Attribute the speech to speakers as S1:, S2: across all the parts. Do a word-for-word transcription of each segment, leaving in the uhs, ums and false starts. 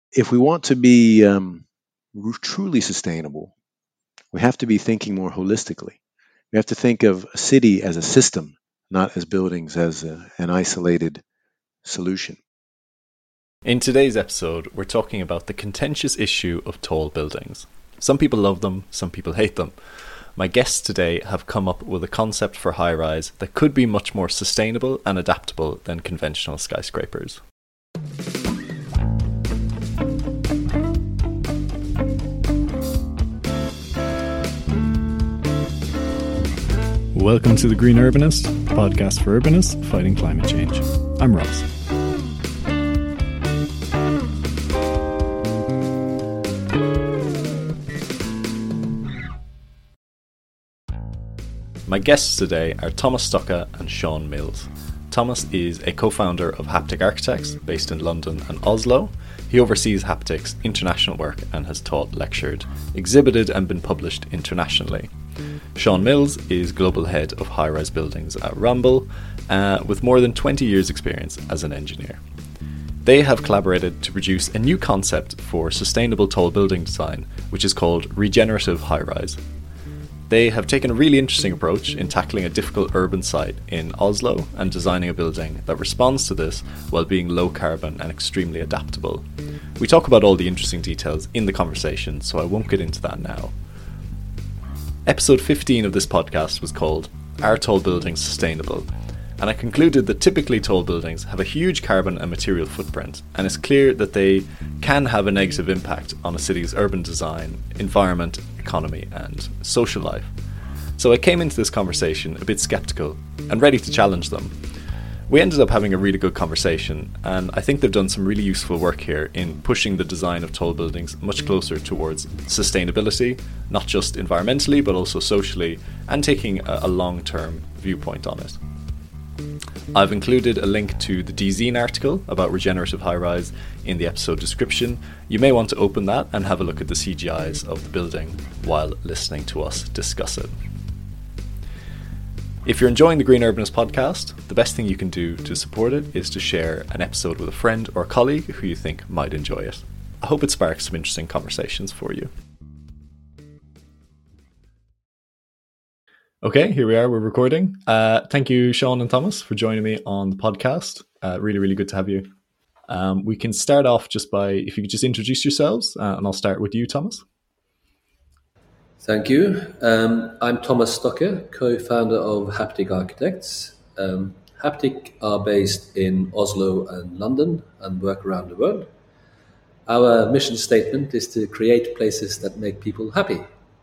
S1: if we want to be um, truly sustainable, we have to be thinking more holistically. We have to think of a city as a system, not as buildings as a, an isolated solution.
S2: In today's episode, we're talking about the contentious issue of tall buildings. Some people love them, some people hate them. My guests today have come up with a concept for high-rise that could be much more sustainable and adaptable than conventional skyscrapers. Welcome to The Green Urbanist, a podcast for urbanists fighting climate change. I'm Ross. My guests today are Thomas Stucke and Sean Mills. Thomas is a co-founder of Haptic Architects based in London and Oslo. He oversees Haptic's international work and has taught, lectured, exhibited and been published internationally. Sean Mills is global head of high-rise buildings at Ramboll, uh, with more than twenty years experience as an engineer. They have collaborated to produce a new concept for sustainable tall building design, which is called regenerative high-rise. They have taken a really interesting approach in tackling a difficult urban site in Oslo and designing a building that responds to this while being low carbon and extremely adaptable. We talk about all the interesting details in the conversation, so I won't get into that now. Episode fifteen of this podcast was called Are Tall Buildings Sustainable? And I concluded that typically tall buildings have a huge carbon and material footprint, and it's clear that they can have a negative impact on a city's urban design, environment, economy and social life. So I came into this conversation a bit sceptical and ready to challenge them. We ended up having a really good conversation, and I think they've done some really useful work here in pushing the design of tall buildings much closer towards sustainability, not just environmentally but also socially, and taking a, a long-term viewpoint on it. I've included a link to the D Zine article about regenerative high-rise in the episode description. You may want to open that and have a look at the C G Is of the building while listening to us discuss it. If you're enjoying the Green Urbanist podcast, the best thing you can do to support it is to share an episode with a friend or a colleague who you think might enjoy it. I hope it sparks some interesting conversations for you. Okay, here we are, we're recording. Uh, thank you, Sean and Thomas, for joining me on the podcast. Uh, really, really good to have you. Um, we can start off just by, if you could just introduce yourselves, uh, and I'll start with you, Thomas.
S3: Thank you. Um, I'm Thomas Stucke, co-founder of Haptic Architects. Um, Haptic are based in Oslo and London and work around the world. Our mission statement is to create places that make people happy.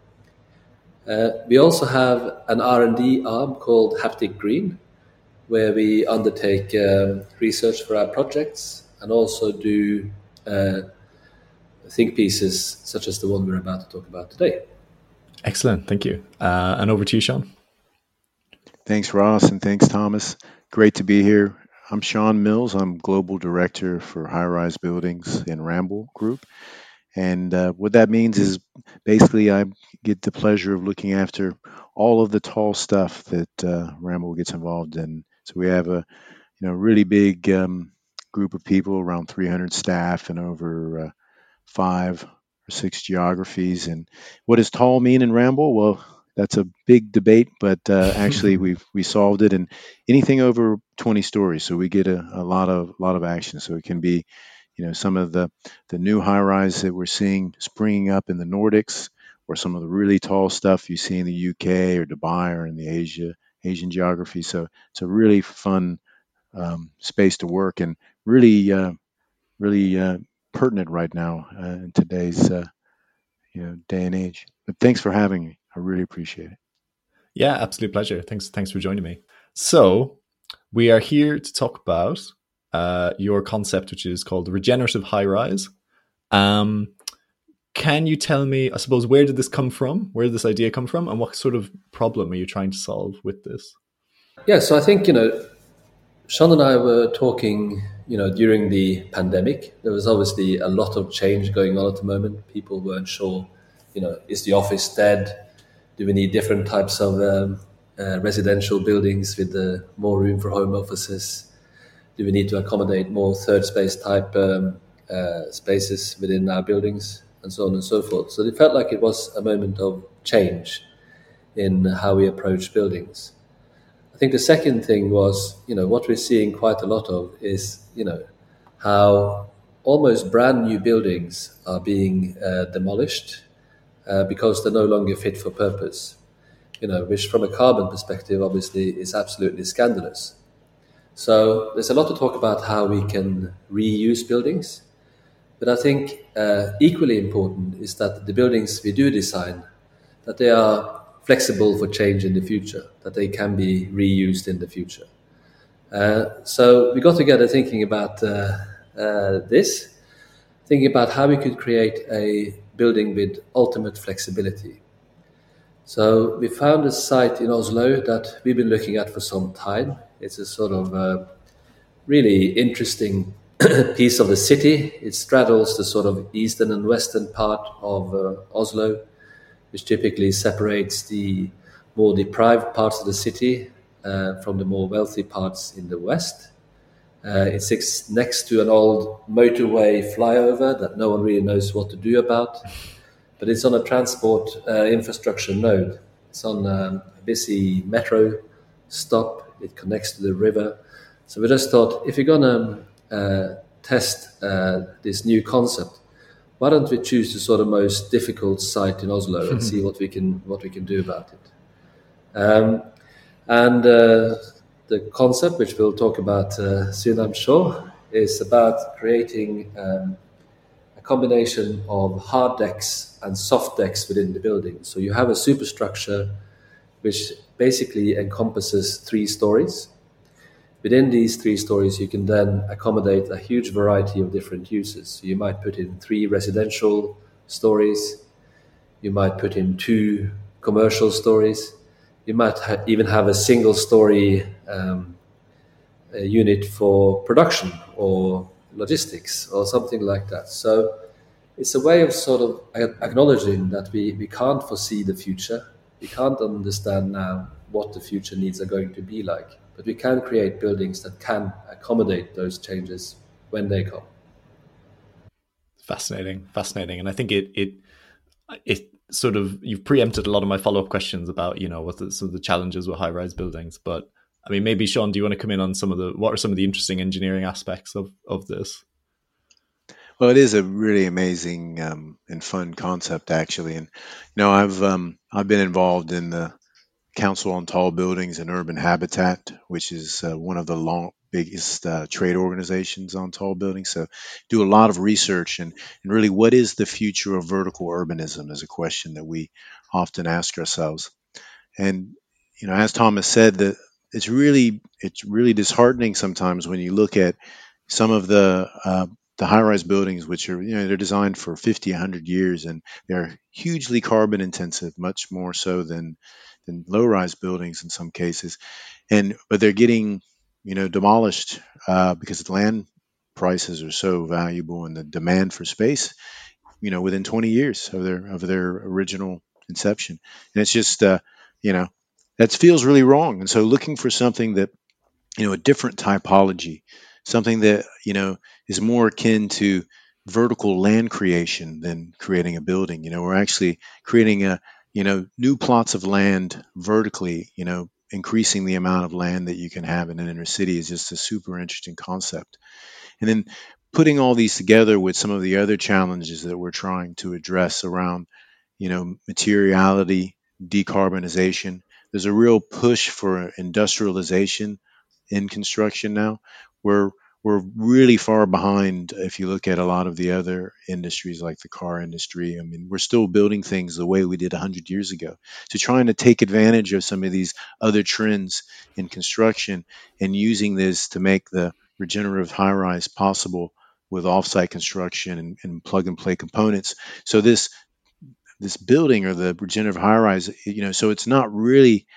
S3: Uh, we also have an R and D arm called Haptic Green, where we undertake um, research for our projects and also do uh, think pieces such as the one we're about to talk about today.
S2: Excellent, thank you. Uh, and over to you, Sean.
S1: Thanks, Ross, and thanks, Thomas. Great to be here. I'm Sean Mills. I'm Global Director for High-Rise Buildings in Ramboll Group. And uh, what that means is basically I get the pleasure of looking after all of the tall stuff that uh, Ramboll gets involved in. So we have a you know really big um, group of people, around three hundred staff and over uh, five or six geographies. And what does tall mean in Ramboll? Well, that's a big debate, but uh, actually we we solved it. And anything over twenty stories, so we get a, a lot of lot of action. So it can be you know some of the the new high rise that we're seeing springing up in the Nordics, or some of the really tall stuff you see in the U K or Dubai or in the Asia Asian geography. So it's a really fun um, space to work, and really uh, really uh, pertinent right now uh, in today's uh, you know day and age. But thanks for having me. I really appreciate it.
S2: Yeah, absolute pleasure. Thanks, thanks for joining me. So we are here to talk about uh, your concept, which is called regenerative high-rise. Um, can you tell me, I suppose, where did this come from? Where did this idea come from? And what sort of problem are you trying to solve with this?
S3: Yeah, so I think, you know, Sean and I were talking, you know, during the pandemic. There was obviously a lot of change going on at the moment. People weren't sure, you know, is the office dead? Do we need different types of um, uh, residential buildings with uh, more room for home offices? Do we need to accommodate more third space type um, uh, spaces within our buildings, and so on and so forth. So it felt like it was a moment of change in how we approach buildings. I think the second thing was, you know, what we're seeing quite a lot of is, you know, how almost brand new buildings are being uh, demolished uh, because they're no longer fit for purpose, you know, which from a carbon perspective obviously is absolutely scandalous. So there's a lot to talk about how we can reuse buildings, but I think uh, equally important is that the buildings we do design, that they are flexible for change in the future, that they can be reused in the future. Uh, so we got together thinking about uh, uh, this, thinking about how we could create a building with ultimate flexibility. So we found a site in Oslo that we've been looking at for some time. It's a sort of uh, really interesting piece of the city. It straddles the sort of eastern and western part of uh, Oslo, which typically separates the more deprived parts of the city uh, from the more wealthy parts in the west. Uh, it sits next to an old motorway flyover that no one really knows what to do about, but it's on a transport uh, infrastructure node. It's on um, a busy metro stop. It connects to the river. So we just thought, if you're going to uh, test uh, this new concept, why don't we choose the sort of most difficult site in Oslo and see what we can what we can do about it? Um, and uh, the concept, which we'll talk about uh, soon, I'm sure, is about creating um, a combination of hard decks and soft decks within the building. So you have a superstructure which basically encompasses three stories. Within these three stories, you can then accommodate a huge variety of different uses. So you might put in three residential stories, you might put in two commercial stories, you might ha- even have a single story um, a unit for production or logistics or something like that. So it's a way of sort of acknowledging that we, we can't foresee the future. We can't understand now what the future needs are going to be like, but we can create buildings that can accommodate those changes when they come.
S2: Fascinating, fascinating, and I think it it it sort of you've preempted a lot of my follow up questions about you know what the, some of the challenges with high rise buildings. But I mean, maybe Sean, do you want to come in on some of the what are some of the interesting engineering aspects of of this?
S1: Well, it is a really amazing um, and fun concept, actually. And you know, I've um, I've been involved in the Council on Tall Buildings and Urban Habitat, which is uh, one of the long, biggest uh, trade organizations on tall buildings. So, do a lot of research and, and really, what is the future of vertical urbanism is a question that we often ask ourselves. And you know, as Thomas said, that it's really it's really disheartening sometimes when you look at some of the uh, the high-rise buildings, which are you know they're designed for fifty, one hundred years, and they're hugely carbon intensive, much more so than than low-rise buildings in some cases. And but they're getting you know demolished uh, because the land prices are so valuable and the demand for space you know within twenty years of their of their original inception. And it's just uh, you know that feels really wrong. And so looking for something that you know a different typology, something that you know is more akin to vertical land creation than creating a building. You know, we're actually creating a you know new plots of land vertically. You know, increasing the amount of land that you can have in an inner city is just a super interesting concept. And then putting all these together with some of the other challenges that we're trying to address around you know materiality, decarbonization. There's a real push for industrialization in construction now. We're we're really far behind if you look at a lot of the other industries like the car industry. I mean, we're still building things the way we did one hundred years ago. So trying to take advantage of some of these other trends in construction and using this to make the regenerative high rise possible with offsite construction and, and plug and play components. So this this building or the regenerative high rise, you know, so it's not really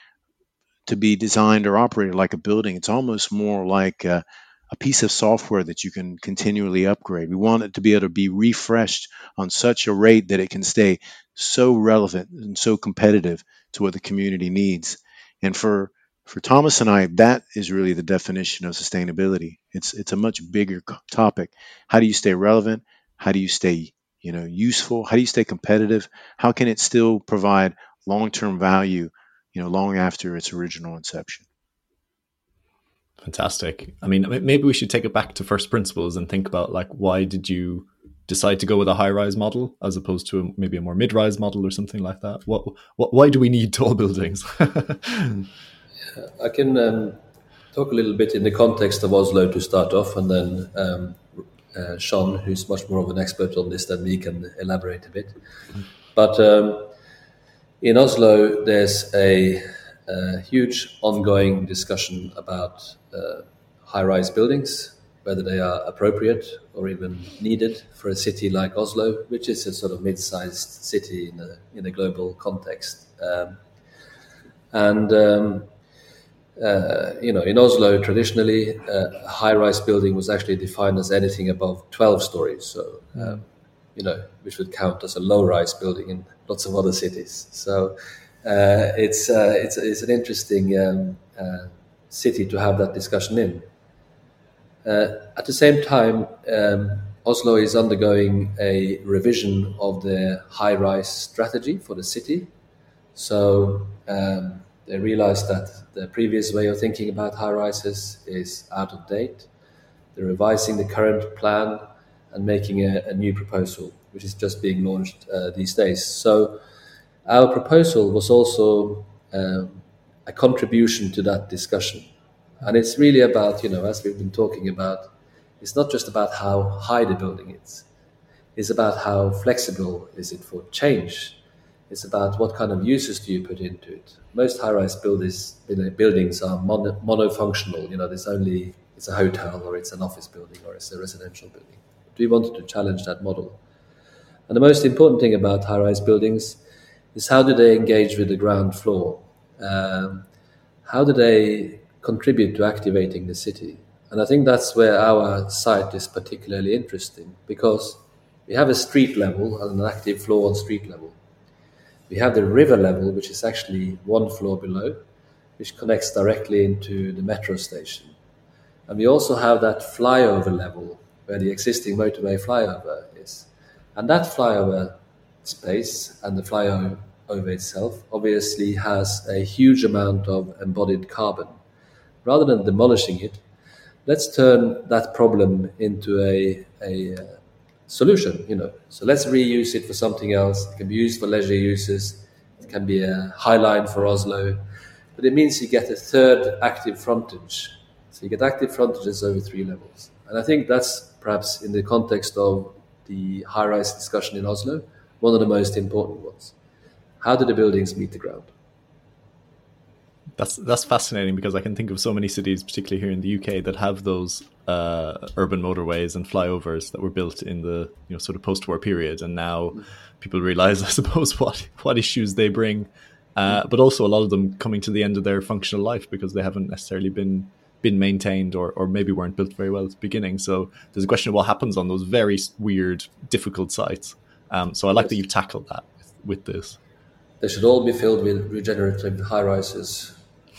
S1: to be designed or operated like a building. It's almost more like a, a piece of software that you can continually upgrade. We want it to be able to be refreshed on such a rate that it can stay so relevant and so competitive to what the community needs. And for For Thomas and I, that is really the definition of sustainability. It's it's a much bigger co- topic. How do you stay relevant? How do you stay, you know, useful? How do you stay competitive? How can it still provide long-term value, you know, long after its original inception?
S2: Fantastic. I mean, maybe we should take it back to first principles and think about like why did you decide to go with a high-rise model as opposed to a, maybe a more mid-rise model or something like that? What, what why do we need tall buildings?
S3: I can um, talk a little bit in the context of Oslo to start off, and then um, uh, Sean, who's much more of an expert on this than me, can elaborate a bit. But um, in Oslo, there's a, a huge ongoing discussion about uh, high-rise buildings, whether they are appropriate or even needed for a city like Oslo, which is a sort of mid-sized city in a, in a global context. Um, and um, uh, you know, in Oslo, traditionally, uh, a high-rise building was actually defined as anything above twelve stories. So, um, you know, which would count as a low-rise building in lots of other cities. So, uh, it's uh, it's it's an interesting um, uh, city to have that discussion in. Uh, at the same time, um, Oslo is undergoing a revision of their high-rise strategy for the city. So um, they realized that the previous way of thinking about high rises is out of date. They're revising the current plan and making a, a new proposal, which is just being launched uh, these days. So our proposal was also um, a contribution to that discussion. And it's really about, you know, as we've been talking about, it's not just about how high the building is. It's about how flexible is it for change. It's about what kind of uses do you put into it. Most high-rise buildings, buildings are mono, monofunctional. You know, there's only it's a hotel or it's an office building or it's a residential building. We wanted to challenge that model. And the most important thing about high-rise buildings is how do they engage with the ground floor? Um, how do they contribute to activating the city? And I think that's where our site is particularly interesting because we have a street level and an active floor on street level. We have the river level, which is actually one floor below, which connects directly into the metro station. And we also have that flyover level, where the existing motorway flyover is. And that flyover space and the flyover itself obviously has a huge amount of embodied carbon. Rather than demolishing it, let's turn that problem into a, a uh, solution, you know. So let's reuse it for something else. It can be used for leisure uses. It can be a high line for Oslo. But it means you get a third active frontage. So you get active frontages over three levels. And I think that's perhaps in the context of the high-rise discussion in Oslo, one of the most important ones. How do the buildings meet the ground?
S2: That's that's fascinating because I can think of so many cities, particularly here in the U K, that have those uh, urban motorways and flyovers that were built in the you know sort of post-war period, and now people realise, I suppose, what what issues they bring, uh, but also a lot of them coming to the end of their functional life because they haven't necessarily been been maintained or or maybe weren't built very well at the beginning. So there's a question of what happens on those very weird, difficult sites. Um, so I like
S3: Yes.
S2: that you've tackled that with, with this.
S3: They should all be filled with regenerative high-rises.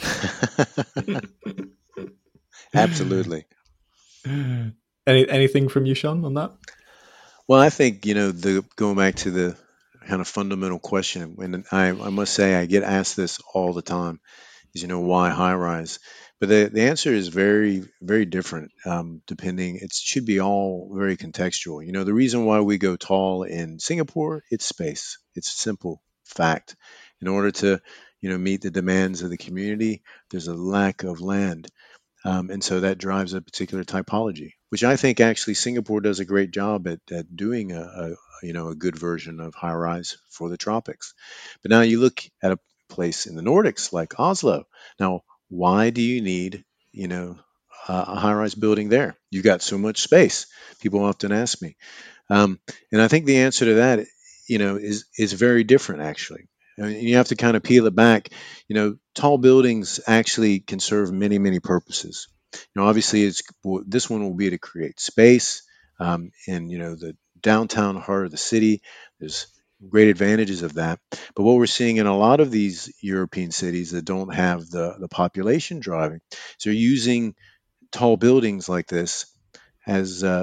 S1: Absolutely.
S2: Any anything from you, Sean, on that?
S1: Well, I think, you know, the going back to the kind of fundamental question, and I, I must say I get asked this all the time, is, you know, why high rise? But the, the answer is very, very different, um, depending, it should be all very contextual. You know, the reason why we go tall in Singapore, it's space. It's a simple fact. In order to, you know, meet the demands of the community, there's a lack of land. Um, and so that drives a particular typology, which I think actually Singapore does a great job at, at doing a, a you know a good version of high rise for the tropics. But now you look at a place in the Nordics like Oslo. Now, why do you need you know a, a high rise building there? You got so much space. People often ask me, um, and I think the answer to that, you know, is is very different actually. I mean, you have to kind of peel it back. You know, tall buildings actually can serve many, many purposes. You know, obviously, it's well, this one will be to create space um, in you know the downtown heart of the city. There's great advantages of that. But what we're seeing in a lot of these European cities that don't have the, the population driving, so they're using tall buildings like this as uh,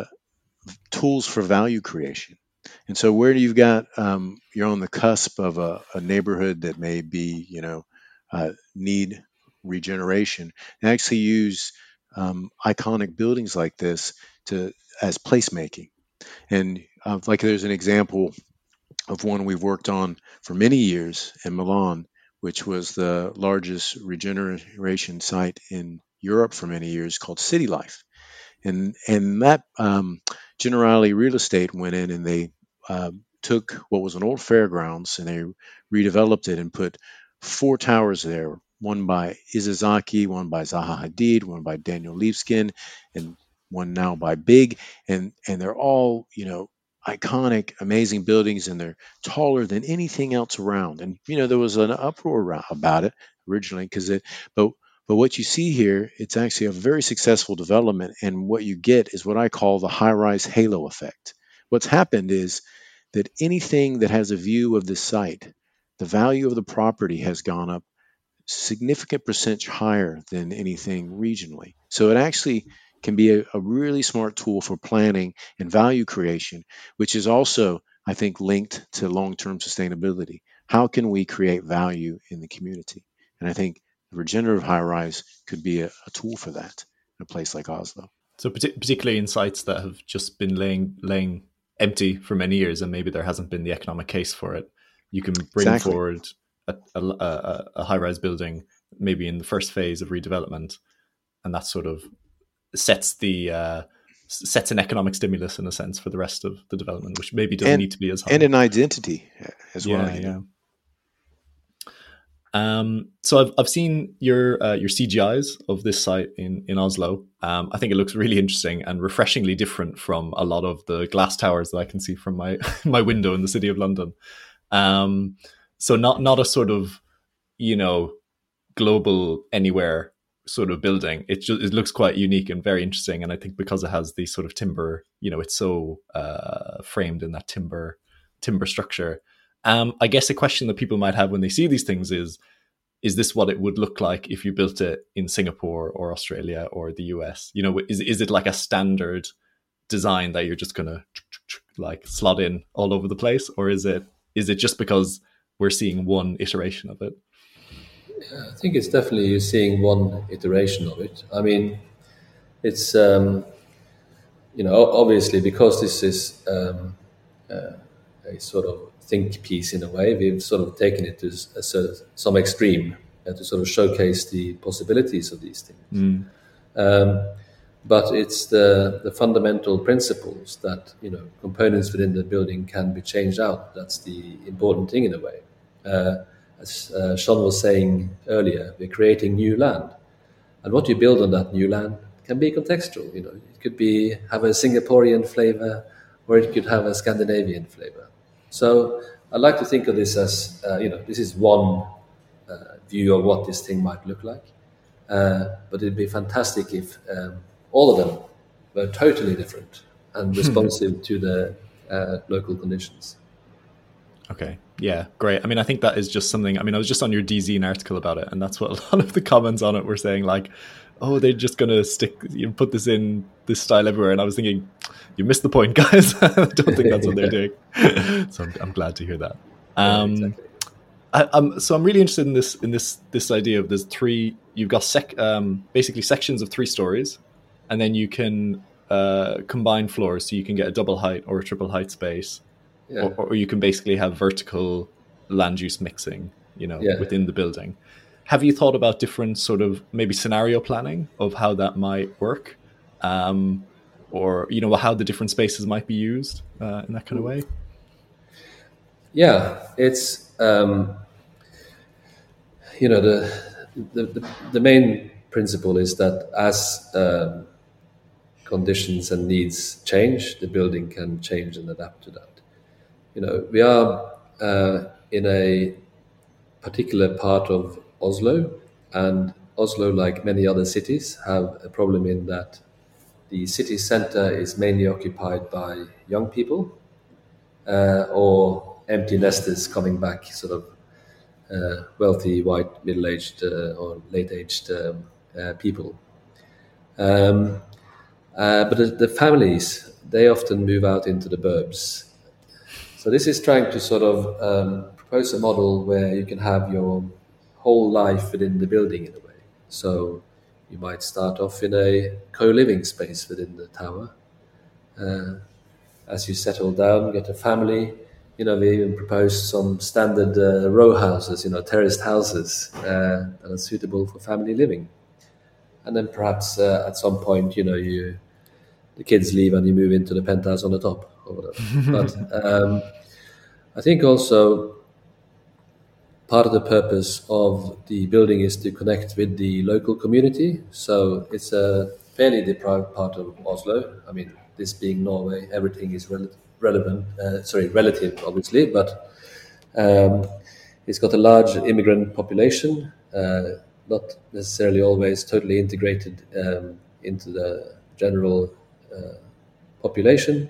S1: tools for value creation. And so where you've got um, you're on the cusp of a, a neighborhood that may be, you know, uh, need regeneration, and actually use um, iconic buildings like this to as placemaking. And uh, like there's an example of one we've worked on for many years in Milan, which was the largest regeneration site in Europe for many years, called City Life. And and that um, Generali Real Estate went in and they uh, took what was an old fairgrounds and they redeveloped it and put four towers there, one by Izazaki, one by Zaha Hadid, one by Daniel Libeskind, and one now by Big, and and they're all, you know, iconic, amazing buildings, and they're taller than anything else around. And you know, there was an uproar about it originally because it, but but what you see here, it's actually a very successful development, and what you get is what I call the high-rise halo effect. What's happened is that anything that has a view of the site, the value of the property has gone up significant percentage higher than anything regionally. So it actually can be a, a really smart tool for planning and value creation, which is also, I think, linked to long-term sustainability. How can we create value in the community? And I think regenerative high rise could be a, a tool for that in a place like Oslo.
S2: So partic- particularly in sites that have just been laying laying empty for many years, and maybe there hasn't been the economic case for it, you can bring
S1: Exactly.
S2: forward a, a, a, a high rise building, maybe in the first phase of redevelopment, and that sort of sets the uh, sets an economic stimulus in a sense for the rest of the development, which maybe doesn't
S1: and,
S2: need to be as high.
S1: And an identity as well.
S2: Yeah, you know? yeah. Um, so I've I've seen your uh, your C G Is of this site in in Oslo. Um, I think it looks really interesting and refreshingly different from a lot of the glass towers that I can see from my my window in the city of London. Um, so not not a sort of, you know, global anywhere sort of building. It just it looks quite unique and very interesting. And I think because it has the sort of timber, you know, it's so uh, framed in that timber timber structure. Um, I guess a question that people might have when they see these things is, is this what it would look like if you built it in Singapore or Australia or the U S? You know, is is it like a standard design that you're just going to like slot in all over the place? Or is it is it just because we're seeing one iteration of it?
S3: I think it's definitely you're seeing one iteration of it. I mean, it's, um, you know, obviously because this is um, uh, a sort of think piece in a way, we've sort of taken it to a, a, some extreme uh, to sort of showcase the possibilities of these things.
S2: Mm.
S3: Um, but it's the, the fundamental principles that, you know, components within the building can be changed out. That's the important thing in a way. Uh, as uh, Sean was saying earlier, we're creating new land. And what you build on that new land can be contextual. You know, it could be have a Singaporean flavor, or it could have a Scandinavian flavor. So I like to think of this as, uh, you know, this is one uh, view of what this thing might look like. Uh, but it'd be fantastic if um, all of them were totally different and responsive to the uh, local conditions.
S2: Okay. Yeah, great. I mean, I think that is just something, I mean, I was just on your D Z N article about it, and that's what a lot of the comments on it were saying, like, oh, they're just going to stick, you know, put this in this style everywhere. And I was thinking, you missed the point, guys. I don't think that's what they're doing. So I'm, I'm glad to hear that. Um, yeah, exactly. I, I'm, so I'm really interested in this, in this, this idea of there's three, you've got sec, um, basically sections of three stories, and then you can uh, combine floors. So you can get a double height or a triple height space. Yeah. Or, or you can basically have vertical land use mixing, you know, yeah. within the building. Have you thought about different sort of maybe scenario planning of how that might work? Um, or, you know, how the different spaces might be used uh, in that kind of way?
S3: Yeah, it's, um, you know, the, the, the, the main principle is that as um, conditions and needs change, the building can change and adapt to that. You know, we are uh, in a particular part of Oslo, and Oslo, like many other cities, have a problem in that the city center is mainly occupied by young people uh, or empty nesters coming back, sort of uh, wealthy, white, middle-aged uh, or late-aged um, uh, people. Um, uh, but the, the families, they often move out into the burbs. So this is trying to sort of um, propose a model where you can have your whole life within the building in a way. So you might start off in a co-living space within the tower. Uh, as you settle down, get a family, you know, we even propose some standard uh, row houses, you know, terraced houses uh, that are suitable for family living. And then perhaps uh, at some point, you know, you the kids leave and you move into the penthouse on the top or whatever. But um, I think also part of the purpose of the building is to connect with the local community. So it's a fairly deprived part of Oslo. I mean, this being Norway, everything is rel- relevant, uh, sorry, relative, obviously, but um, it's got a large immigrant population, uh, not necessarily always totally integrated um, into the general uh, population.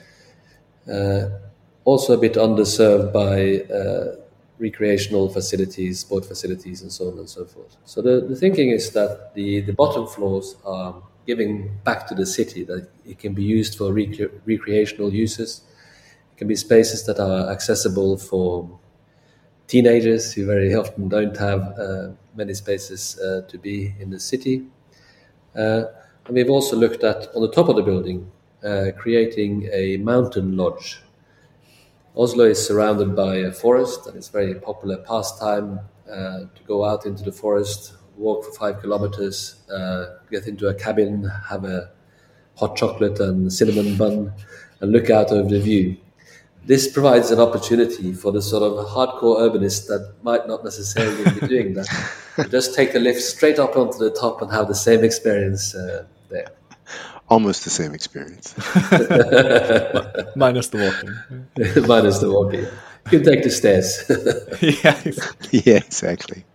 S3: Uh, also a bit underserved by uh, recreational facilities, sport facilities, and so on and so forth. So the, the thinking is that the, the bottom floors are giving back to the city, that it can be used for rec- recreational uses. It can be spaces that are accessible for teenagers who very often don't have uh, many spaces uh, to be in the city. Uh, and we've also looked at, on the top of the building, uh, creating a mountain lodge. Oslo is surrounded by a forest, and it's a very popular pastime uh, to go out into the forest, walk for five kilometers, uh, get into a cabin, have a hot chocolate and cinnamon bun, and look out over the view. This provides an opportunity for the sort of hardcore urbanists that might not necessarily be doing that. To just take the lift straight up onto the top and have the same experience uh, there.
S1: Almost the same experience.
S2: Minus the walking.
S3: Minus the walking. You can take the stairs.
S2: Yeah, exactly.
S1: Yeah, exactly.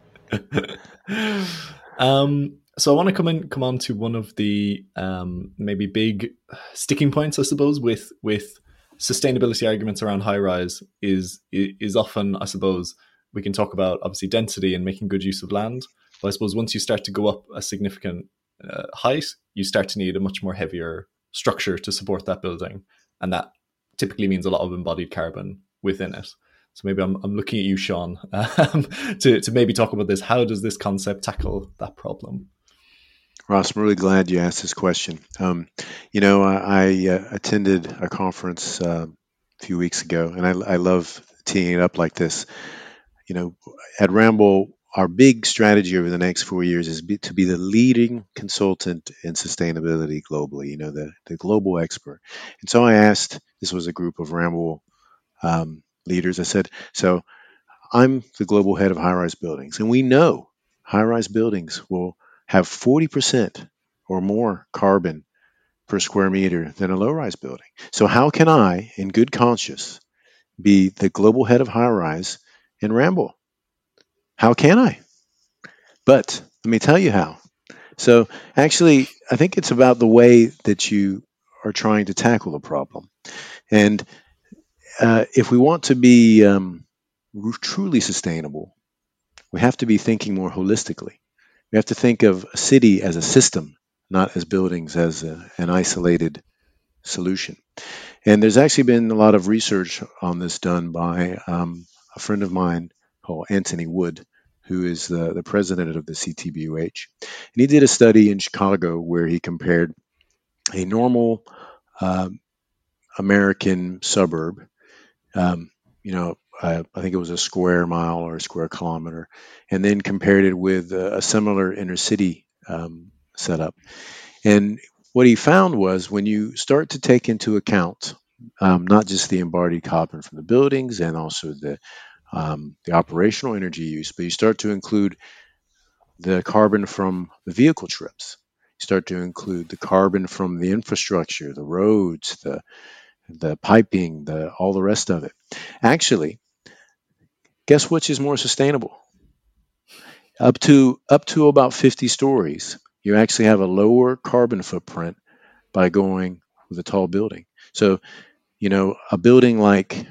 S2: Um, so I want to come in, come on to one of the um, maybe big sticking points, I suppose, with with sustainability arguments around high rise is is often, I suppose, we can talk about obviously density and making good use of land. But I suppose once you start to go up a significant uh, height, you start to need a much more heavier structure to support that building, and that typically means a lot of embodied carbon within it. So maybe I'm, I'm looking at you, Sean, um, to, to maybe talk about this. How does this concept tackle that problem?
S1: Ross, I'm really glad you asked this question. Um, you know, I, I uh, attended a conference uh, a few weeks ago, and I, I love teeing it up like this. You know, at Ramble, our big strategy over the next four years is be, to be the leading consultant in sustainability globally, you know, the, the global expert. And so I asked, this was a group of Ramble um, leaders, I said, so I'm the global head of high rise buildings, and we know high rise buildings will have forty percent or more carbon per square meter than a low rise building. So, how can I, in good conscience, be the global head of high rise in Ramble? How can I? But let me tell you how. So, actually, I think it's about the way that you are trying to tackle the problem. And uh, if we want to be um, truly sustainable, we have to be thinking more holistically. We have to think of a city as a system, not as buildings as a, an isolated solution. And there's actually been a lot of research on this done by um, a friend of mine called Anthony Wood, who is the, the president of the C T B U H. And he did a study in Chicago where he compared a normal um, American suburb, um, you know, uh, I think it was a square mile or a square kilometer, and then compared it with a, a similar inner city um, setup. And what he found was when you start to take into account um, not just the embodied carbon from the buildings and also the um, the operational energy use, but you start to include the carbon from the vehicle trips. You start to include the carbon from the infrastructure, the roads, the the piping, the all the rest of it. Actually, guess which is more sustainable? Up to up to about fifty stories, you actually have a lower carbon footprint by going with a tall building. So, you know, a building like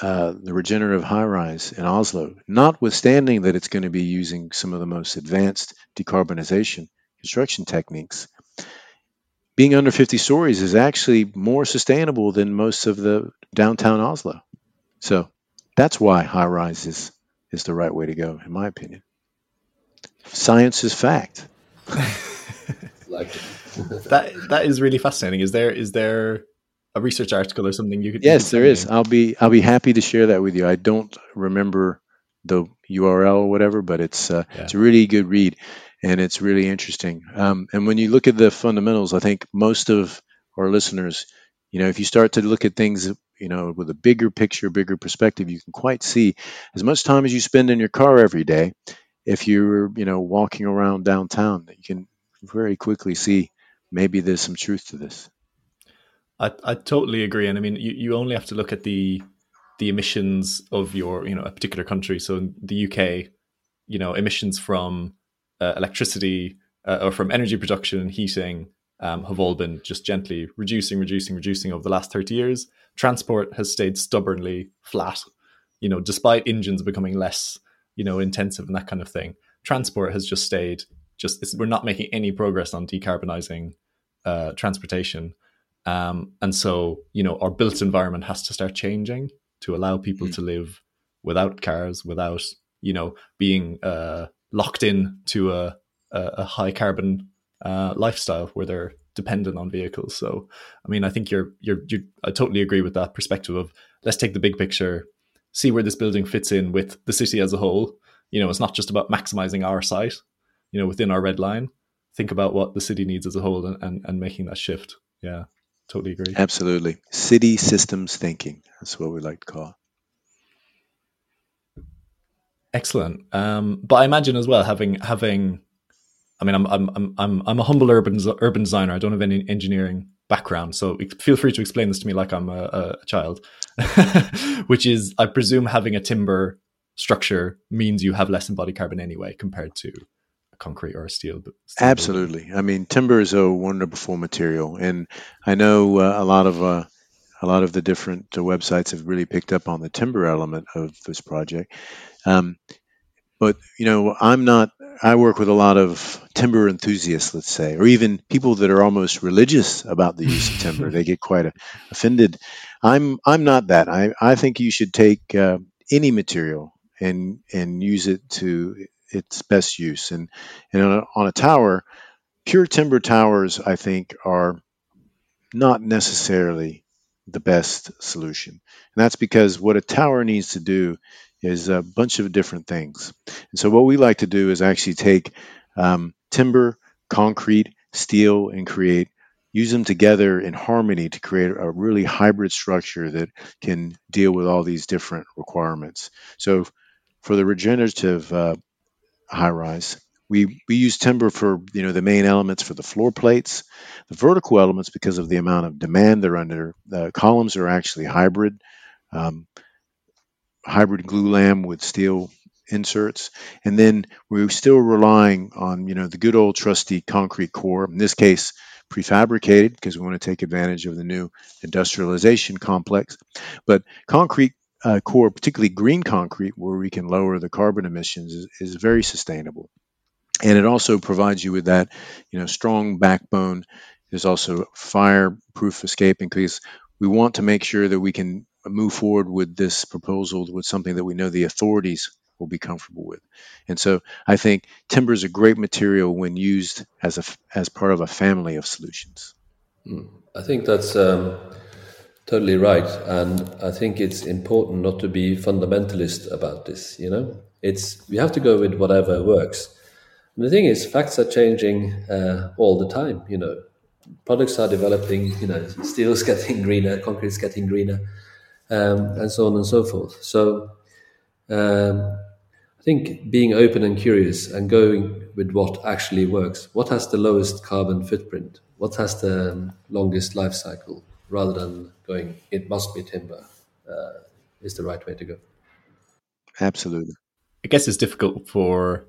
S1: uh, the regenerative high rise in Oslo, notwithstanding that it's going to be using some of the most advanced decarbonization construction techniques, being under fifty stories is actually more sustainable than most of the downtown Oslo. So that's why high rise is, is the right way to go, in my opinion. Science is fact.
S3: Like
S2: that that is really fascinating. Is there is there a research article or something you could?
S1: Yes,
S2: you could
S1: there is.
S2: me?
S1: I'll be I'll be happy to share that with you. I don't remember the U R L or whatever, but it's uh, yeah. it's a really good read, and it's really interesting. Um, and when you look at the fundamentals, I think most of our listeners, you know, if you start to look at things, you know, with a bigger picture, bigger perspective, you can quite see as much time as you spend in your car every day. If you're, you know, walking around downtown, you can very quickly see maybe there's some truth to this.
S2: I, I totally agree. And I mean, you, you only have to look at the the emissions of your, you know, a particular country. So in the U K, you know, emissions from uh, electricity uh, or from energy production and heating um, have all been just gently reducing, reducing, reducing over the last thirty years. Transport has stayed stubbornly flat, you know, despite engines becoming less, you know, intensive and that kind of thing. Transport has just stayed, just it's, we're not making any progress on decarbonizing uh, transportation. Um, and so, you know, our built environment has to start changing to allow people mm. to live without cars, without, you know, being uh, locked in to a, a, a high carbon uh, lifestyle where they're dependent on vehicles. So, I mean, I think you're, you're, you're, I totally agree with that perspective of let's take the big picture, see where this building fits in with the city as a whole. You know, it's not just about maximizing our site, you know, within our red line. Think about what the city needs as a whole and, and, and making that shift. Yeah. Totally agree.
S1: Absolutely. City systems thinking. That's what we like to call it.
S2: Excellent. Um, but I imagine as well having having I mean I'm I'm I'm I'm I'm a humble urban urban designer. I don't have any engineering background, so feel free to explain this to me like I'm a, a child. Which is, I presume having a timber structure means you have less embodied carbon anyway compared to concrete or a steel. steel
S1: Absolutely. Building. I mean, timber is a wonderful material, and I know uh, a lot of uh, a lot of the different uh, websites have really picked up on the timber element of this project. Um, but you know, I'm not. I work with a lot of timber enthusiasts, let's say, or even people that are almost religious about the use of timber. They get quite a, offended. I'm I'm not that. I I think you should take uh, any material and and use it to its best use. And, and on, a, on a tower, pure timber towers, I think, are not necessarily the best solution. And that's because what a tower needs to do is a bunch of different things. And so what we like to do is actually take um, timber, concrete, steel, and create, use them together in harmony to create a really hybrid structure that can deal with all these different requirements. So for the regenerative uh, high rise, we we use timber for, you know, the main elements for the floor plates. The vertical elements, because of the amount of demand they're under, the columns are actually hybrid um, hybrid glulam with steel inserts. And then we're still relying on, you know, the good old trusty concrete core, in this case prefabricated, because we want to take advantage of the new industrialization complex. But concrete Uh, core, particularly green concrete, where we can lower the carbon emissions, is, is very sustainable, and it also provides you with that, you know, strong backbone. There's also fireproof escaping, because we want to make sure that we can move forward with this proposal with something that we know the authorities will be comfortable with. And so I think timber is a great material when used as a as part of a family of solutions.
S3: Mm. I think that's um... totally right, and I think it's important not to be fundamentalist about this. You know, it's we have to go with whatever works. And the thing is, facts are changing uh, all the time. You know, products are developing. You know, steel's getting greener, concrete's getting greener, um, and so on and so forth. So, um, I think being open and curious and going with what actually works, what has the lowest carbon footprint, what has the um, longest life cycle, rather than going, it must be timber, uh, is the right way to go.
S1: Absolutely.
S2: I guess it's difficult for,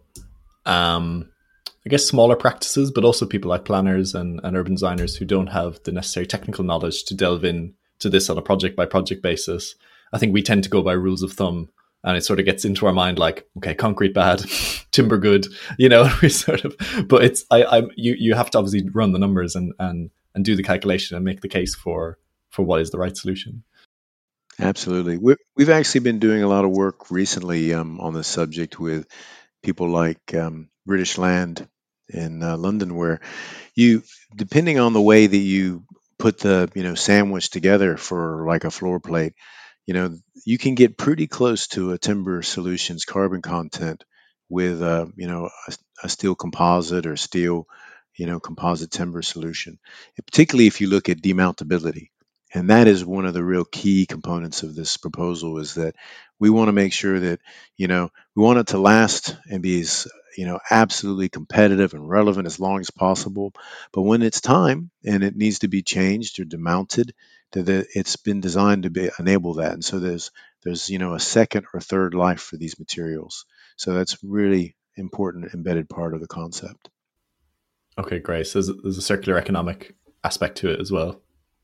S2: um, I guess, smaller practices, but also people like planners and, and urban designers who don't have the necessary technical knowledge to delve in to this on a project by project basis. I think we tend to go by rules of thumb, and it sort of gets into our mind like, okay, concrete bad, timber good, you know. We sort of, but it's I I you you have to obviously run the numbers and and and do the calculation and make the case for for what is the right solution.
S1: Absolutely. we we've actually been doing a lot of work recently um, on this subject with people like um, British Land in uh, London, where you, depending on the way that you put the, you know, sandwich together for like a floor plate, you know, you can get pretty close to a Timber Solutions carbon content with, uh, you know, a, a steel composite or steel, you know, composite timber solution, particularly if you look at demountability. And that is one of the real key components of this proposal, is that we want to make sure that, you know, we want it to last and be as, you know, absolutely competitive and relevant as long as possible. But when it's time and it needs to be changed or demounted, that it- it's been designed to be enable that. And so there's there's you know a second or third life for these materials. So that's really important embedded part of the concept.
S2: Okay, great. So there's, there's a circular economic aspect to it as well.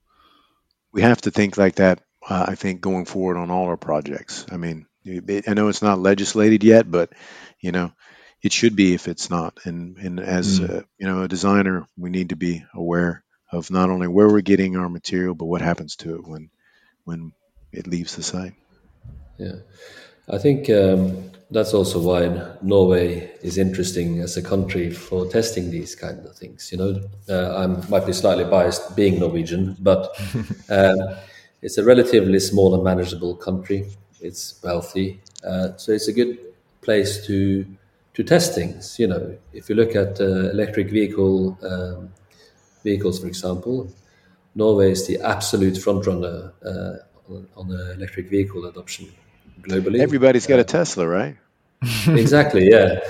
S1: We have to think like that. Uh, I think going forward on all our projects. I mean, it, I know it's not legislated yet, but you know, it should be if it's not. And and as
S2: Mm.
S1: uh, you know, a designer, we need to be aware of not only where we're getting our material, but what happens to it when when it leaves the site.
S3: Yeah, I think um, that's also why Norway is interesting as a country for testing these kind of things. You know, uh, I might be slightly biased being Norwegian, but um, it's a relatively small and manageable country. It's wealthy, uh, so it's a good place to to test things. You know, if you look at uh, electric vehicle um, vehicles, for example, Norway is the absolute frontrunner uh, on, on the electric vehicle adoption globally.
S1: Everybody's got a Tesla, right?
S3: Exactly, yeah.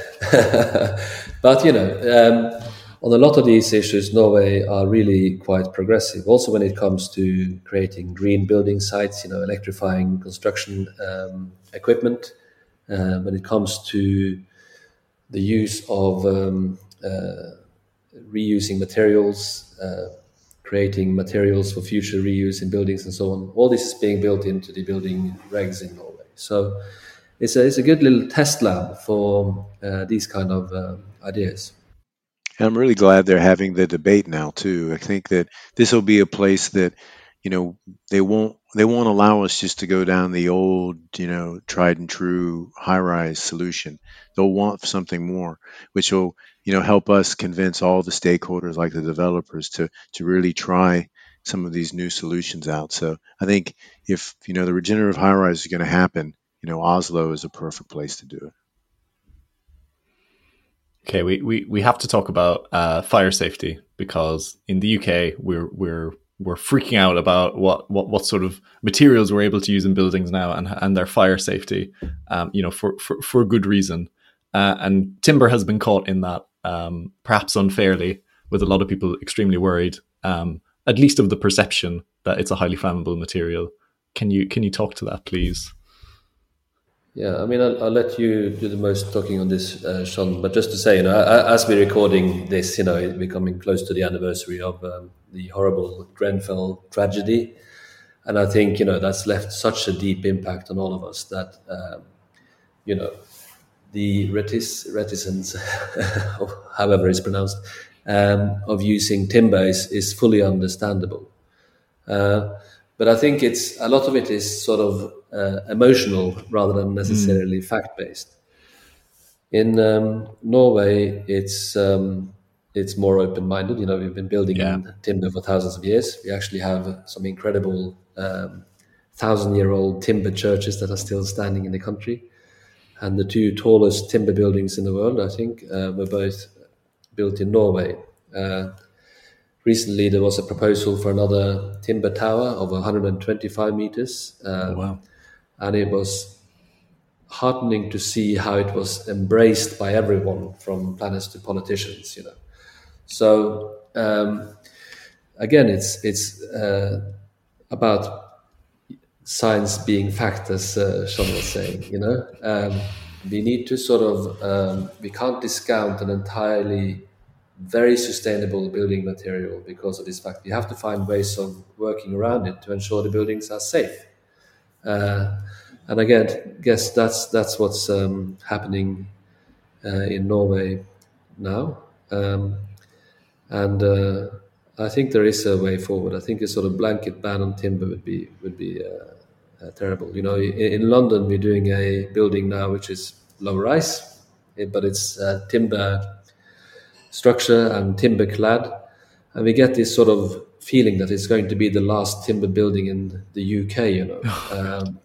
S3: But you know, um, on a lot of these issues, Norway are really quite progressive. Also, when it comes to creating green building sites, you know, electrifying construction um, equipment. Uh, when it comes to the use of um, uh, reusing materials, uh, creating materials for future reuse in buildings and so on. All this is being built into the building regs in Norway. So it's a, it's a good little test lab for uh, these kind of uh, ideas.
S1: And I'm really glad they're having the debate now too. I think that this will be a place that, you know, they won't they won't allow us just to go down the old, you know, tried and true high-rise solution. They'll want something more, which will, you know, help us convince all the stakeholders like the developers to to really try some of these new solutions out. So I think if, you know, the regenerative high-rise is going to happen, you know, Oslo is a perfect place to do it.
S2: Okay, we, we, we have to talk about uh, fire safety, because in the U K we're we're we're freaking out about what, what, what sort of materials we're able to use in buildings now, and and their fire safety, um, you know, for, for, for good reason. Uh, and timber has been caught in that, um, perhaps unfairly, with a lot of people extremely worried, um, at least of the perception that it's a highly flammable material. Can you can you talk to that, please?
S3: Yeah, I mean, I'll, I'll let you do the most talking on this, uh, Sean. But just to say, you know, as we're recording this, you know, we're coming close to the anniversary of um, the horrible Grenfell tragedy, and I think, you know, that's left such a deep impact on all of us that, um, you know, the retic- reticence, however it's pronounced, um, of using timber is, is fully understandable. Uh, but I think it's a lot of it is sort of uh, emotional rather than necessarily mm. fact based. In um, Norway, it's um, it's more open minded. You know, we've been building yeah. in timber for thousands of years. We actually have some incredible um, thousand year old timber churches that are still standing in the country, and the two tallest timber buildings in the world, I think, uh, were both built in Norway. Uh, Recently, there was a proposal for another timber tower of one hundred twenty-five meters. Um,
S2: oh, wow.
S3: And it was heartening to see how it was embraced by everyone, from planners to politicians, you know. So, um, again, it's it's uh, about science being fact, as uh, Sean was saying, you know. Um, we need to sort of, um, we can't discount an entirely very sustainable building material because of this fact. You have to find ways of working around it to ensure the buildings are safe. Uh, and again, guess that's that's what's um, happening uh, in Norway now. Um, and uh, I think there is a way forward. I think a sort of blanket ban on timber would be would be uh, uh, terrible. You know, in, in London we're doing a building now which is low rise, but it's uh, timber structure and timber clad, and we get this sort of feeling that it's going to be the last timber building in the U K, you know. um,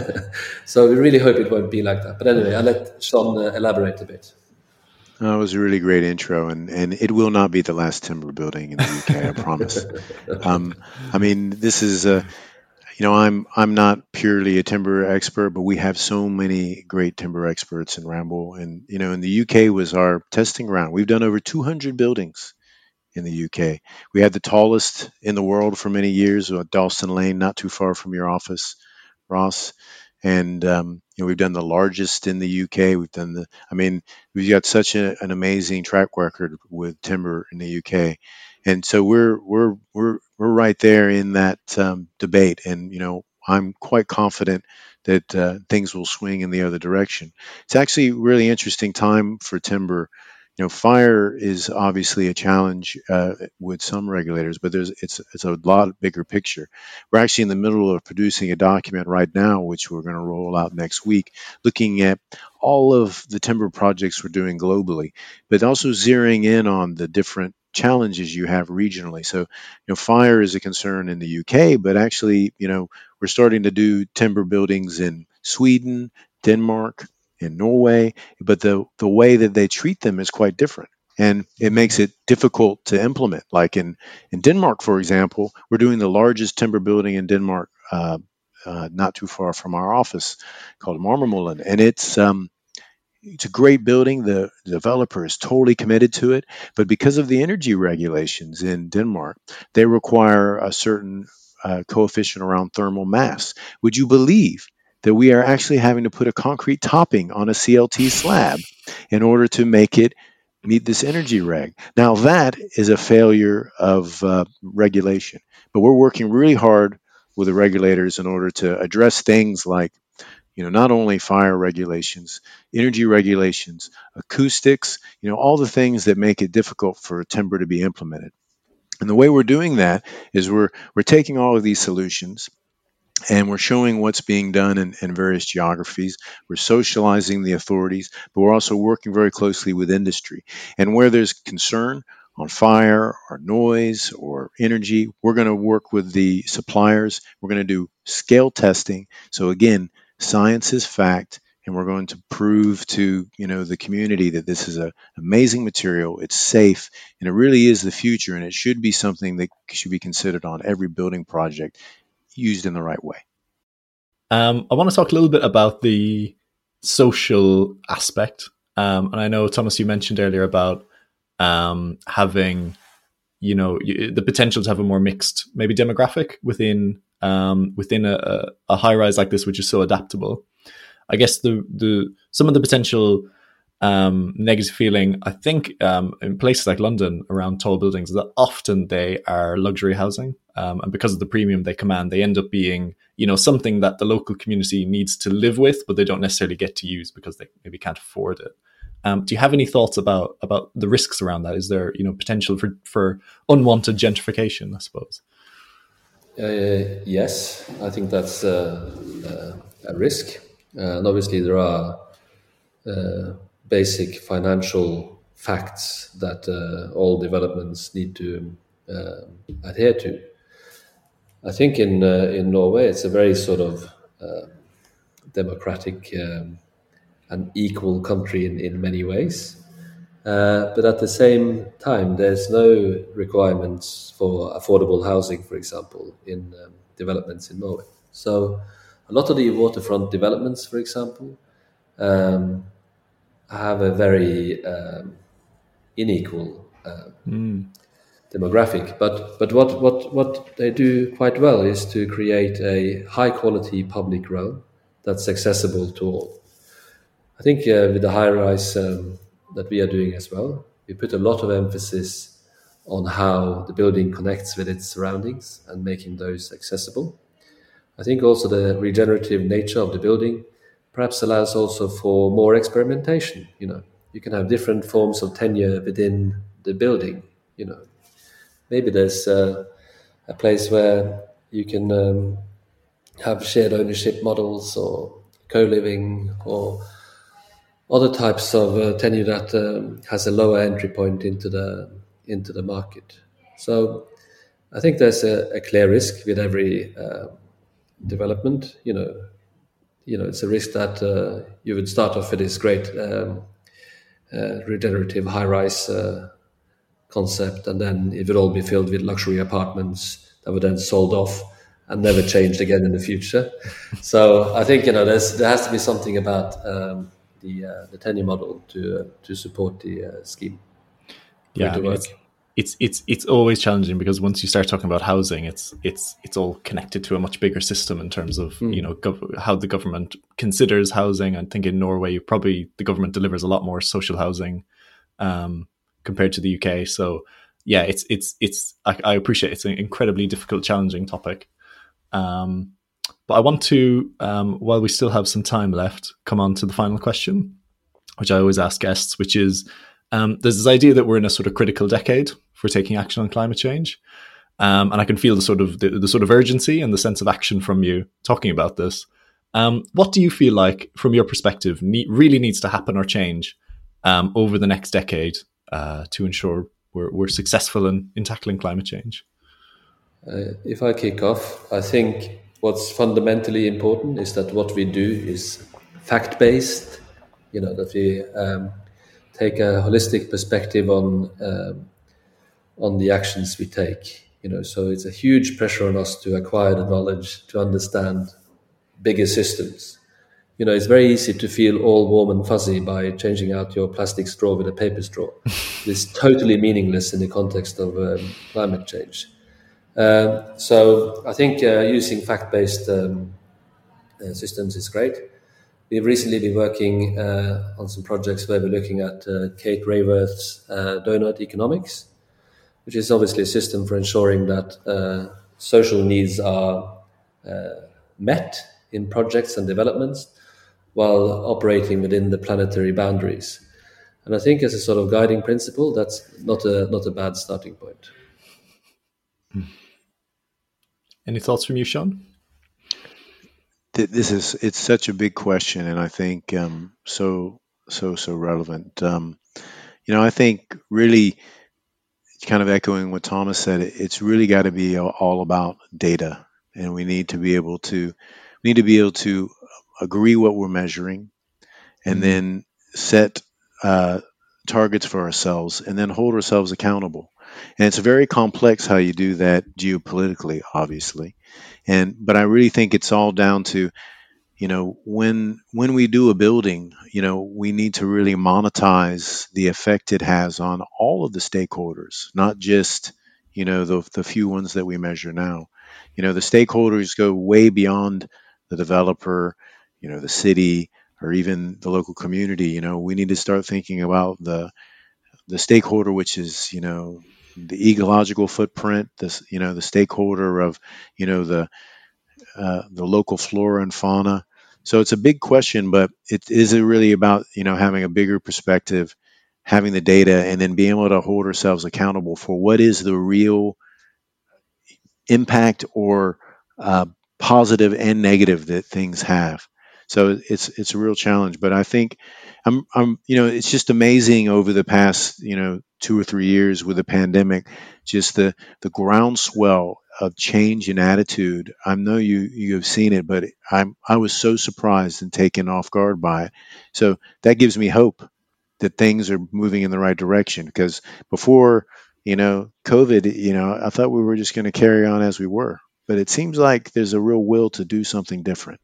S3: so we really hope it won't be like that. But anyway, I'll let Sean uh, elaborate a bit.
S1: That was a really great intro, and, and it will not be the last timber building in the U K, I promise. Um, I mean, this is a, you know, I'm I'm not purely a timber expert, but we have so many great timber experts in Ramboll, and you know, in the U K was our testing ground. We've done over two hundred buildings in the U K. We had the tallest in the world for many years, uh, Dalston Lane, not too far from your office, Ross. And um, you know, we've done the largest in the U K. We've done the, I mean, we've got such a, an amazing track record with timber in the U K, and so we're we're we're we're right there in that um, debate. And you know, I'm quite confident that uh, things will swing in the other direction. It's actually a really interesting time for timber. You know, fire is obviously a challenge uh, with some regulators, but there's it's it's a lot bigger picture. We're actually in the middle of producing a document right now, which we're going to roll out next week, looking at all of the timber projects we're doing globally, but also zeroing in on the different challenges you have regionally. So, you know, fire is a concern in the U K, but actually, you know, we're starting to do timber buildings in Sweden, Denmark, in Norway, but the the way that they treat them is quite different, and it makes it difficult to implement. Like in in Denmark, for example, we're doing the largest timber building in Denmark, uh, uh, not too far from our office, called Marmormøllen, and it's um, it's a great building. The developer is totally committed to it, but because of the energy regulations in Denmark, they require a certain uh, coefficient around thermal mass. Would you believe that we are actually having to put a concrete topping on a C L T slab in order to make it meet this energy reg? Now that is a failure of uh, regulation, but we're working really hard with the regulators in order to address things like, you know, not only fire regulations, energy regulations, acoustics, you know, all the things that make it difficult for timber to be implemented. And the way we're doing that is we're we're taking all of these solutions and we're showing what's being done in, in various geographies. We're socializing the authorities, but we're also working very closely with industry. And where there's concern on fire or noise or energy, we're going to work with the suppliers. We're going to do scale testing. So again, science is fact, and we're going to prove to, you know, the community that this is an amazing material, it's safe, and it really is the future, and it should be something that should be considered on every building project used in the right way.
S2: Um, I want to talk a little bit about the social aspect. Um, and I know, Thomas, you mentioned earlier about um, having, you know, the potential to have a more mixed, maybe demographic within um, within a, a high rise like this, which is so adaptable. I guess the the some of the potential um, negative feeling, I think, um, in places like London around tall buildings, is that often they are luxury housing, um, and because of the premium they command, they end up being, you know, something that the local community needs to live with, but they don't necessarily get to use because they maybe can't afford it. Um, do you have any thoughts about about the risks around that? Is there, you know, potential for for unwanted gentrification, I suppose?
S3: Uh, yes, I think that's uh, uh, a risk, uh, and obviously there are uh, basic financial facts that uh, all developments need to uh, adhere to. I think in uh, in Norway it's a very sort of uh, democratic um, and equal country in, in many ways. Uh, but at the same time, there's no requirements for affordable housing, for example, in um, developments in Norway. So a lot of the waterfront developments, for example, um, have a very um, unequal uh, mm. demographic. But but what, what, what they do quite well is to create a high-quality public realm that's accessible to all. I think uh, with the high-rise um, that we are doing as well, we put a lot of emphasis on how the building connects with its surroundings and making those accessible. I think also the regenerative nature of the building perhaps allows also for more experimentation. You know, you can have different forms of tenure within the building. You know, maybe there's uh, a place where you can um, have shared ownership models or co-living or other types of uh, tenure that um, has a lower entry point into the into the market. So I think there's a, a clear risk with every uh, development. You know, you know, it's a risk that uh, you would start off with this great um, uh, regenerative high-rise uh, concept, and then it would all be filled with luxury apartments that were then sold off and never changed again in the future. So I think, you know, there's there has to be something about um, the uh, the tenure model to uh, to support the uh, scheme.
S2: Yeah, I mean, it's, it's it's it's always challenging because once you start talking about housing, it's it's it's all connected to a much bigger system in terms of mm. you know gov- how the government considers housing. I think in Norway, probably the government delivers a lot more social housing um, compared to the U K. So yeah, it's it's it's I, I appreciate it's an incredibly difficult, challenging topic. Um, but I want to, um, while we still have some time left, come on to the final question, which I always ask guests, which is. Um, there's this idea that we're in a sort of critical decade for taking action on climate change, um, and I can feel the sort of the, the sort of urgency and the sense of action from you talking about this. Um, what do you feel like, from your perspective, ne- really needs to happen or change um, over the next decade uh, to ensure we're, we're successful in, in tackling climate change?
S3: Uh, if I kick off, I think what's fundamentally important is that what we do is fact-based. You know, that we um, take a holistic perspective on um, on the actions we take. You know, so it's a huge pressure on us to acquire the knowledge to understand bigger systems. You know, it's very easy to feel all warm and fuzzy by changing out your plastic straw with a paper straw. It's totally meaningless in the context of um, climate change. Uh, so I think uh, using fact-based um, uh, systems is great. We've recently been working uh, on some projects where we're looking at uh, Kate Raworth's uh, donut economics, which is obviously a system for ensuring that uh, social needs are uh, met in projects and developments while operating within the planetary boundaries. And I think as a sort of guiding principle, that's not a not a bad starting point.
S2: Any thoughts from you, Sean?
S1: This is it's such a big question, and I think um, so so so relevant. Um, you know, I think really, kind of echoing what Thomas said, it's really got to be all about data, and we need to be able to we need to be able to agree what we're measuring, and mm-hmm. then set uh, targets for ourselves, and then hold ourselves accountable. And it's very complex how you do that geopolitically, obviously. And but I really think it's all down to, you know, when when we do a building, you know, we need to really monetize the effect it has on all of the stakeholders, not just, you know, the the few ones that we measure now. You know, the stakeholders go way beyond the developer, you know, the city, or even the local community. You know, we need to start thinking about the the stakeholder, which is, you know, the ecological footprint, this, you know, the stakeholder of, you know, the uh, the local flora and fauna. So it's a big question, but it is it really about, you know, having a bigger perspective, having the data, and then being able to hold ourselves accountable for what is the real impact or uh, positive and negative that things have. So it's it's a real challenge, but I think I'm I'm you know it's just amazing over the past you know two or three years with the pandemic, just the the groundswell of change in attitude. I know you you have seen it, but I'm I was so surprised and taken off guard by it. So that gives me hope that things are moving in the right direction, because before you know COVID, you know I thought we were just going to carry on as we were, but it seems like there's a real will to do something different.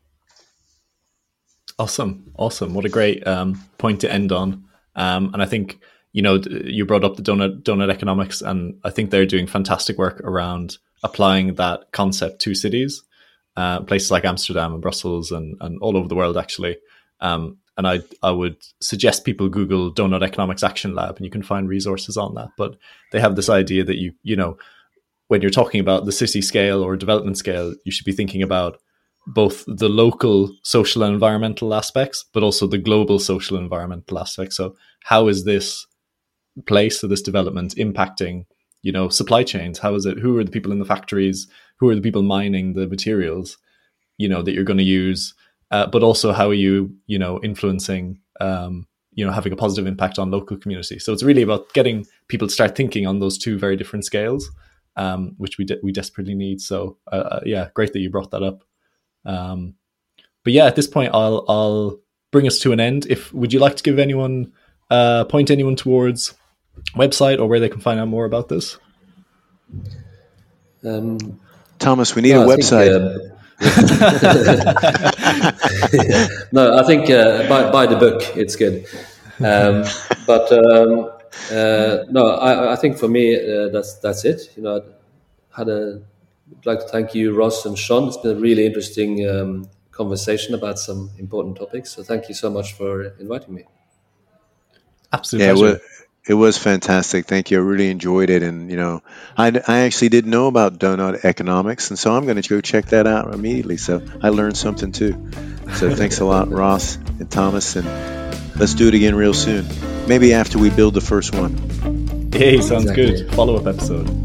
S2: Awesome. Awesome. What a great um, point to end on. Um, and I think, you know, you brought up the donut, donut economics, and I think they're doing fantastic work around applying that concept to cities, uh, places like Amsterdam and Brussels and, and all over the world, actually. Um, and I I would suggest people Google Donut Economics Action Lab, and you can find resources on that. But they have this idea that you, you know, when you're talking about the city scale or development scale, you should be thinking about both the local social and environmental aspects, but also the global social and environmental aspects. So how is this place or this development impacting, you know, supply chains? How is it? Who are the people in the factories? Who are the people mining the materials, you know, that you're going to use? Uh, but also, how are you, you know, influencing, um, you know, having a positive impact on local community? So it's really about getting people to start thinking on those two very different scales, um, which we de- we desperately need. So uh, yeah, great that you brought that up. Um, but yeah, at this point, I'll I'll bring us to an end. If would you like to give anyone uh, point anyone towards website or where they can find out more about this?
S3: Um,
S1: Thomas, we need
S3: no,
S1: a
S3: I
S1: website.
S3: Think, uh, no, I think uh, buy, buy the book. It's good. Um, but um, uh, no, I, I think for me uh, that's that's it. You know, I had a I'd like to thank you, Ross and Sean. It's been a really interesting um, conversation about some important topics. So thank you so much for inviting me.
S2: Absolute
S1: Yeah,
S2: pleasure.
S1: well, it was fantastic. Thank you. I really enjoyed it. And, you know, I, I actually didn't know about donut economics. And so I'm going to go check that out immediately. So I learned something too. So thanks a lot, Ross and Thomas. And let's do it again real soon. Maybe after we build the first one.
S2: Hey, sounds
S3: Exactly.
S2: good. Follow-up episode.